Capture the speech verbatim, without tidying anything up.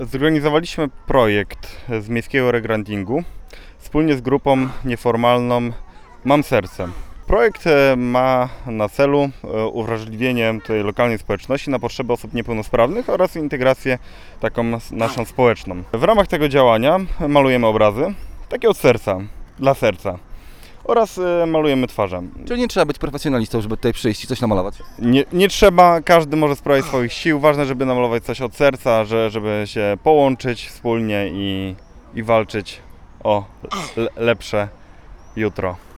Zorganizowaliśmy projekt z miejskiego regrandingu wspólnie z grupą nieformalną Mam Serce. Projekt ma na celu uwrażliwienie tej lokalnej społeczności na potrzeby osób niepełnosprawnych oraz integrację taką naszą społeczną. W ramach tego działania malujemy obrazy, takie od serca, dla serca. Oraz malujemy twarze. Czyli nie trzeba być profesjonalistą, żeby tutaj przyjść i coś namalować? Nie, nie trzeba, każdy może sprawdzić swoich sił. Ważne, żeby namalować coś od serca, że, żeby się połączyć wspólnie i, i walczyć o le, lepsze jutro.